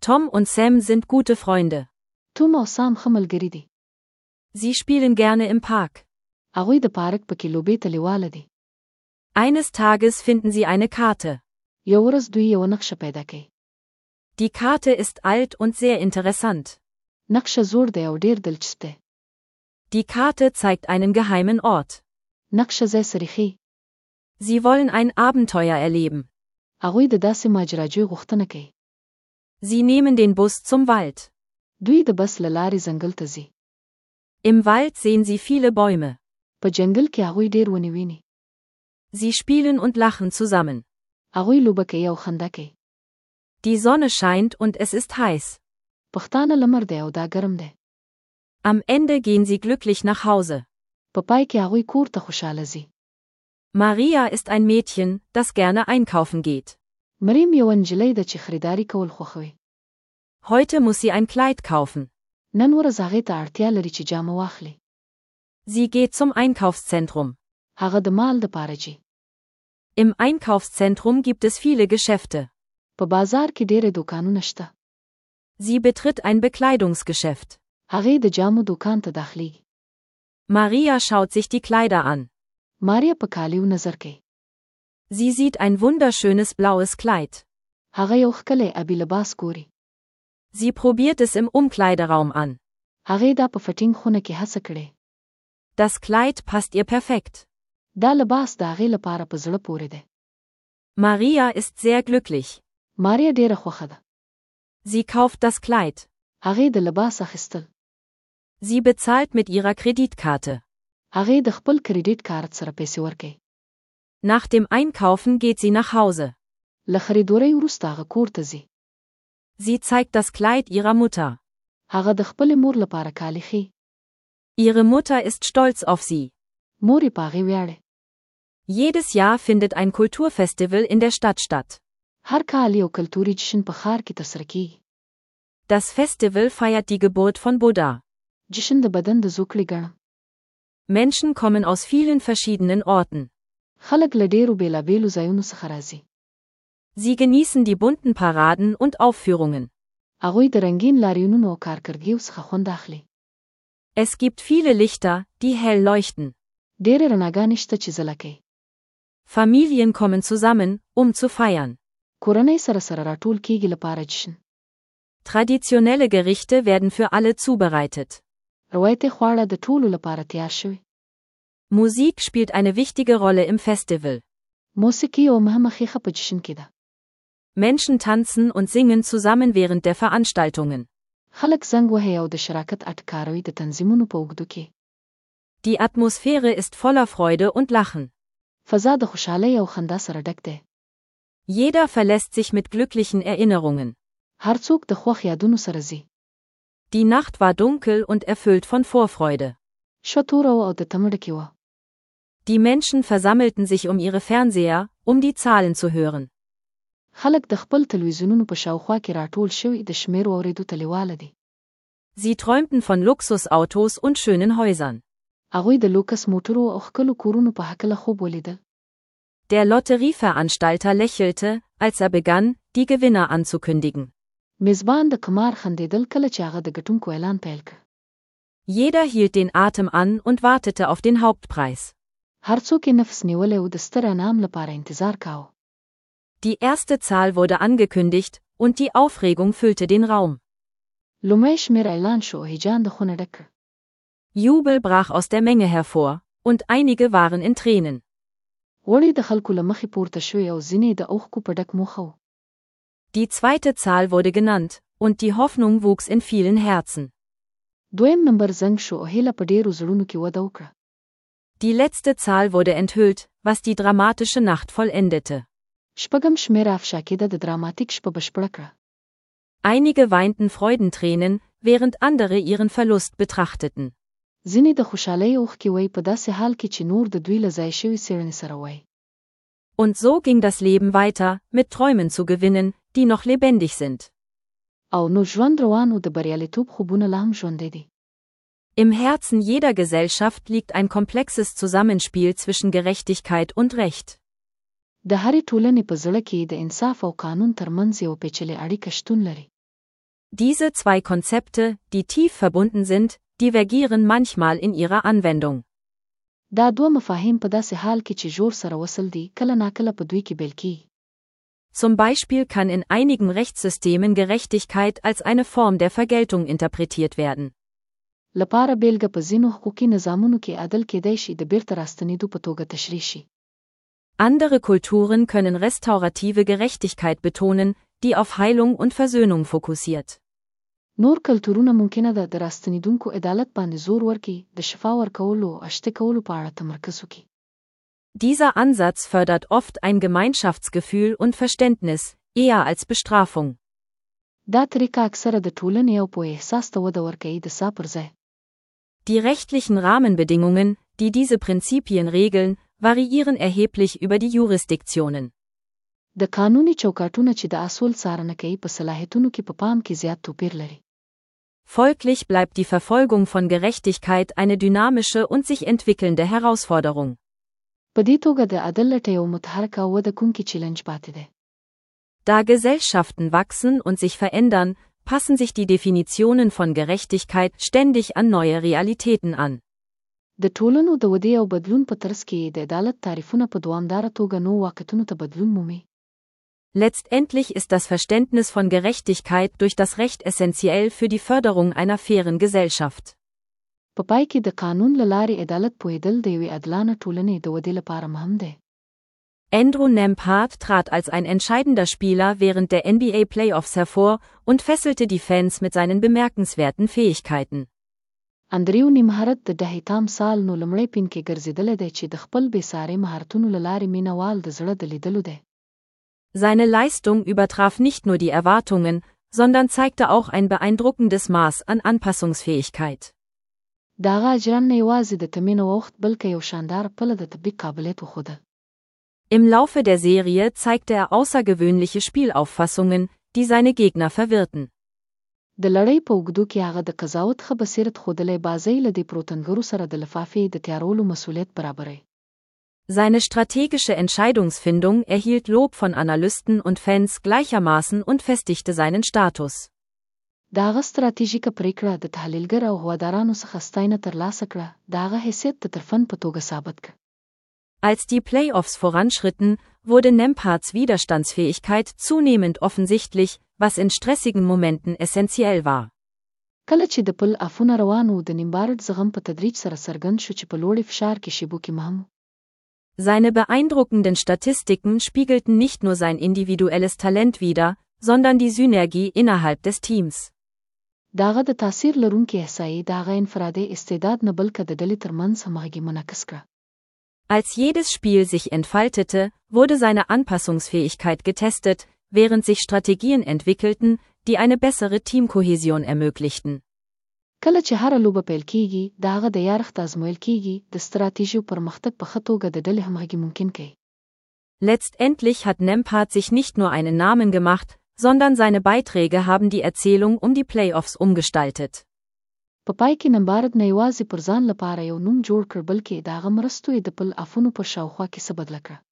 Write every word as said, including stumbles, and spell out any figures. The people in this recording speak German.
Tom und Sam sind gute Freunde. توم او سام ښه ملګري دي. Sie spielen gerne im Park. هغوی د پارک په کې لوبې ته لیواله دي. Eines Tages finden sie eine Karte. یو ورځ دوی یو نقشه پیدا کوي. Die Karte ist alt und sehr interessant. نقشه زوړ دی او ډیر دلچسپ دی. Die Karte zeigt einen geheimen Ort. نقشه ځای سریخي. Sie wollen ein Abenteuer erleben. هغوی د داسې ماجراجوی غوښتنه کوي. Sie nehmen den Bus zum Wald. دوی د بس له لارې ځنګل ته ځي. Im Wald sehen sie viele Bäume. په جنگل کې هغوی ډیر ونې ویني. Sie spielen und lachen zusammen. هغوی لوبه کوي او خندا کوي. Die Sonne scheint und es ist heiß. پښتانه لمر دی او دا ګرم دی. Am Ende gehen sie glücklich nach Hause. په پای کې هغوی کور ته خوشاله ځي. Maria ist ein Mädchen, das gerne einkaufen geht. مریم یو نجلۍ ده چې خریداري کول خوښوي. Heute muss sie ein Kleid kaufen. نن ورځ هغې ته اړتیا لري چې جامه واخلي. Sie geht zum Einkaufszentrum. هغه د مال دپاره ځي. Im Einkaufszentrum gibt es viele Geschäfte. په بازار کې ډېرې دوکانونه شته. Sie betritt ein Bekleidungsgeschäft. هغې د جامو دوکان ته داخليږي. Maria schaut sich die Kleider an. ماریا په کالیو نظر کوي. Sie sieht ein wunderschönes blaues Kleid. هغه یو ښکلی ابي لباس ګوري. Sie probiert es im Umkleideraum an. هغې دا په فټینګ خونه کې هڅه کړې. Das Kleid passt ihr perfekt. دا لباس د هغې لپاره په زړه پورې دی. Maria ist sehr glücklich. ماریا ډېره خوښه ده. Sie kauft das Kleid. هغې د لباس اخیستل. Sie bezahlt mit ihrer Kreditkarte. هغې د خپل کریډیټ کارت سره پیسې ورکړي. Nach dem Einkaufen geht sie nach Hause. له خریدورۍ وروسته هغه کور ته ځي. Sie zeigt das Kleid ihrer Mutter. هغه د خپلې مور لپاره کالي ښیي. Ihre Mutter ist stolz auf sie. مور یې په هغې ویاړي. Jedes Jahr findet ein Kulturfestival in der Stadt statt. هر کال یو کلتوري جشن په ښار کې ترسره کیږي. Das Festival feiert die Geburt von Buddha. جشن د بدن د زوکړې ګڼم. Menschen kommen aus vielen verschiedenen Orten. خلک له ډېرو بېلابېلو ځایونو څخه راځي. Sie genießen die bunten Paraden und Aufführungen. هغوی د رنګین لاریونونو او کارکردګیو څخه خوند اخلي. Es gibt viele Lichter, die hell leuchten. ډېرې رڼاګانې شته چې ځله کوي. Familien kommen zusammen, um zu feiern. کورنۍ سره سره راټول کیږي لپاره جشن. Traditionelle Gerichte werden für alle zubereitet. روایتي خواړه د ټولو لپاره تیار شوي. Musik spielt eine wichtige Rolle im Festival. موسیقي یو مهمه ښیښه په جشن کې ده. Menschen tanzen und singen zusammen während der Veranstaltungen. خلک زنګ وهي او د شراکت اټکاروي د تنظیمونو په اوږدو کې. Die Atmosphäre ist voller Freude und Lachen. فضا د خوشحالۍ او خندا سره ډک دی. Jeder verlässt sich mit glücklichen Erinnerungen. هر څوک د خوښ یادونو سره ځي. Die Nacht war dunkel und erfüllt von Vorfreude. شپه توره او د تمه ډکې وه. Die Menschen versammelten sich um ihre Fernseher, um die Zahlen zu hören. خلک د خپل تلویزیونونو په شاوخوا کې راټول شوي د شمیرو اورېدو ته لیواله دي. Sie träumten von Luxusautos und schönen Häusern. هغوی د لوکس موټرو او ښکلو کورونو په هکله خوب ولیدل. Der Lotterieveranstalter lächelte, als er begann, die Gewinner anzukündigen. میزبان د قمار خندېدل کله چې هغه د ګټونکو اعلان پیل کړ. Jeder hielt den Atem an und wartete auf den Hauptpreis. هر څوک یې نفس نیولی او د ستر انعام لپاره انتظار کاوه. Die erste Zahl wurde angekündigt, und die Aufregung füllte den Raum. لومړی شمېر اعلان شو او هیجان د خونه ډک کړ. Jubel brach aus der Menge hervor, und einige waren in Tränen. غوړې د خلکو له مخې پورته شوې او ځینې د اوښکو په ډک موخه وو. Die zweite Zahl wurde genannt, und die Hoffnung wuchs in vielen Herzen. دویم نمبر زنګ شو او هیله په ډېرو زړونو کې وده وکړه. Die letzte Zahl wurde enthüllt, was die dramatische Nacht vollendete. شپږم شمېر افشا کېده د دراماتیک شپه بشپړه کړه. Einige weinten Freudentränen, während andere ihren Verlust betrachteten. ځینې د خوشحالۍ اوښکې وایي په داسې حال کې چې نور د دوی له ځای شوي څېړنې سره وایي. Und so ging das Leben weiter, mit Träumen zu gewinnen, die noch lebendig sind. او نو ژوند روان و د بریالیتوب خوبونه لا هم ژوندی دي. Im Herzen jeder Gesellschaft liegt ein komplexes Zusammenspiel zwischen Gerechtigkeit und Recht. د هرې ټولنې په زړه کې د انصاف او قانون ترمنځ یو پیچلې اړیکه شتون لري. Diese zwei Konzepte, die tief verbunden sind, divergieren manchmal in ihrer Anwendung. دا دوه مفاهیم په داسې حال کې چې جوړ سره وصل دي کله ناکله په دوی کې بیل کیږي. Zum Beispiel kann in einigen Rechtssystemen Gerechtigkeit als eine Form der Vergeltung interpretiert werden. لپاره بیلګه په ځینو حقوقي نظامونو کې عدل کېدای شي د بیرته راستنېدو په توګه تشریح شي. Andere Kulturen können restaurative Gerechtigkeit betonen, die auf Heilung und Versöhnung fokussiert. نور کلتورونه ممکنه ده د راستنېدونکو عدالت باندې زور ورکړي، د شفا ورکولو او اشته کولو په اړه تمرکز وکړي. Dieser Ansatz fördert oft ein Gemeinschaftsgefühl und Verständnis, eher als Bestrafung. دا طریقه اکثره د ټولنې او په احساس ته وده ورکوي د سا پر ځای. Die rechtlichen Rahmenbedingungen, die diese Prinzipien regeln, variieren erheblich über die Jurisdiktionen. د قانوني چوکاټونه چې د اصول څارنه کوي په صلاحیتونو کې په پام کې زیات توپیر لري. Folglich bleibt die Verfolgung von Gerechtigkeit eine dynamische und sich entwickelnde Herausforderung. په دې توګه د عدل لټه یو متحرک او وده کوونکی چیلنج پاتې دی. Da Gesellschaften wachsen und sich verändern, passen sich die Definitionen von Gerechtigkeit ständig an neue Realitäten an. د ټولنو د ودې او بدلون په ترڅ کې د عدالت تعریفونه په دوامداره توګه نو واقعیتونو ته بدلون مومي. Letztendlich ist das Verständnis von Gerechtigkeit durch das Recht essentiell für die Förderung einer fairen Gesellschaft. په پای کې د قانون له لارې عدالت پوهېدل د یوې عادلانه ټولنې د ودې لپاره مهم دی. Andrew Nembhard trat als ein entscheidender Spieler während der N B A Playoffs hervor und fesselte die Fans mit seinen bemerkenswerten Fähigkeiten. اندریو نیمهارت د ډهیتام سال نو لمړی پین کې ګرځېدلی دی چې د خپل بېساري مهارتونو له لارې مینهوال د زړه د لیدلو دی. Seine Leistung übertraf nicht nur die Erwartungen, sondern zeigte auch ein beeindruckendes Maß an Anpassungsfähigkeit. د هغه اجران نه یوازې د تمرین وخت بلکې یو شاندار پله د تطبیق قابلیت وښوده. Im Laufe der Serie zeigte er außergewöhnliche Spielauffassungen, die seine Gegner verwirrten. د لړۍ په اوږدو کې هغه د قضاوت ښه بصیرت ښودلی بازۍ له دې پروتنګرو سره د لفافې د تیارولو مسؤلیت برابروي. Seine strategische Entscheidungsfindung erhielt Lob von Analysten und Fans gleichermaßen und festigte seinen Status. د هغه ستراتیژیکه پریکړه د تحلیلګر او هوادارانو څخه ستاینه ترلاسه کړه، د هغه حیثیت د ترفند په توګه ثابت کړ. Als die Playoffs voranschritten, wurde Nembhards Widerstandsfähigkeit zunehmend offensichtlich, was in stressigen Momenten essentiell war. کله چې د پل افونه روان و د نیمبارډ زغم په تدریج سره څرګند شو چې په لوړې فشار کې شیبو کې مهم. Seine beeindruckenden Statistiken spiegelten nicht nur sein individuelles Talent wider, sondern die Synergie innerhalb des Teams. د هغه د تاثیر لرونکي احصایې د هغه انفرادي استعداد نه بلکې د ډلې ترمنځ همغږي منعکس کړه. Als jedes Spiel sich entfaltete, wurde seine Anpassungsfähigkeit getestet, während sich Strategien entwickelten, die eine bessere Teamkohäsion ermöglichten. کله چې هره لوبه پیل کیږي، د هغه د یارښت ازمویل کیږي، د ستراتیژیو پرمختګ په ښه توګه د ډلې همغږي ممکن کوي. Letztendlich hat Nembhard sich nicht nur einen Namen gemacht, sondern seine Beiträge haben die Erzählung um die Playoffs umgestaltet. په پای کې نمبارډ نه یوازې پر ځان لپاره یو نوم جوړ کړ بلکې د هغه مرستو یې د پل افونو په شاوخوا کې څه بدله کړه.